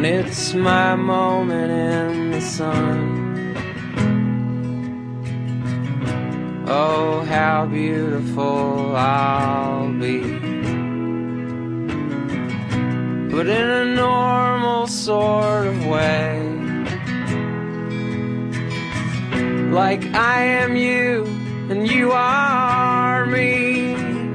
when it's my moment in the sun. Oh, how beautiful I'll be, but in a normal sort of way, like I am you and you are me.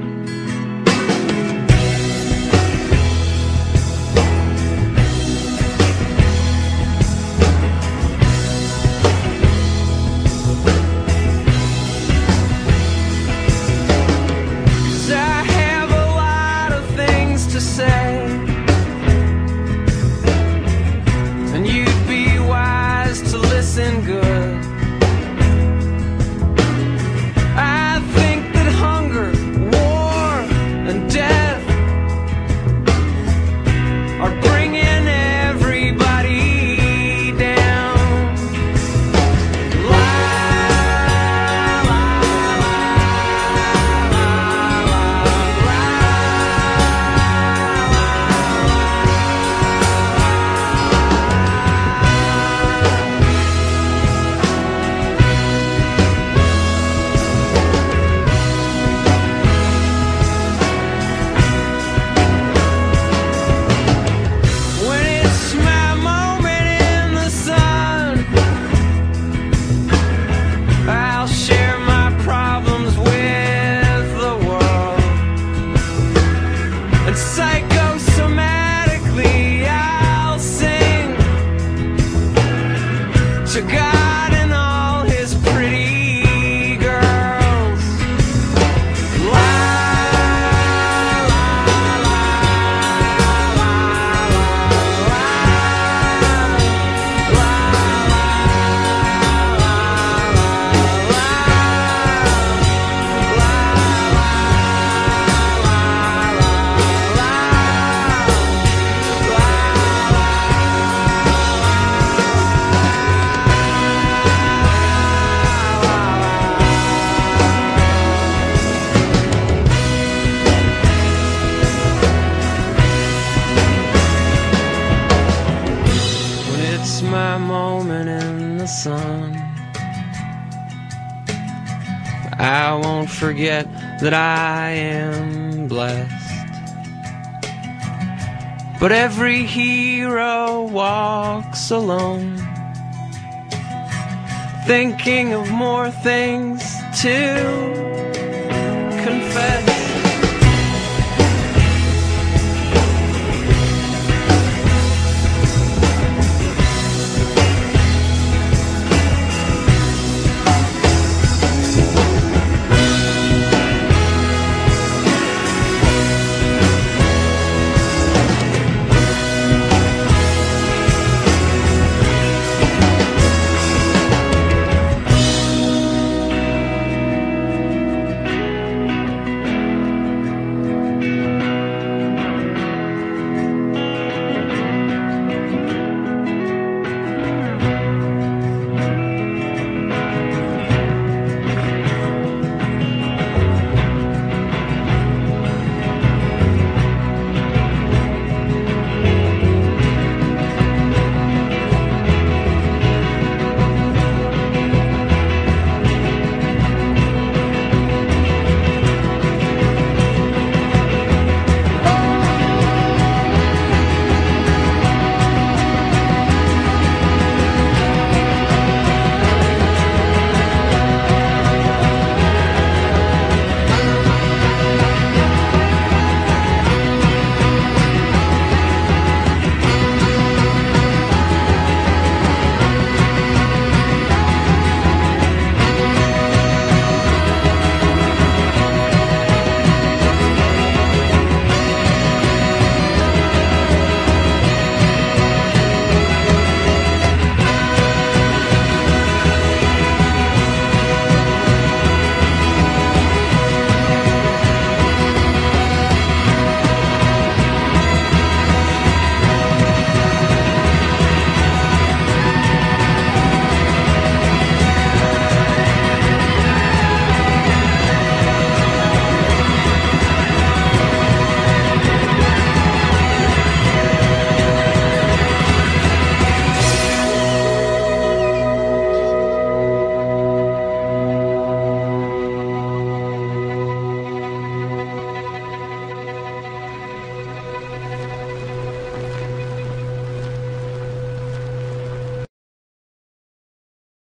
And you'd be wise to listen good. I think that hunger, war, and death are bringing everybody down. La, la, la, la, la, psychosomatically I'll sing to God and all his pretty girls. La, la, la, la, la, my moment in the sun. I won't forget that I am blessed, but every hero walks alone, thinking of more things to confess.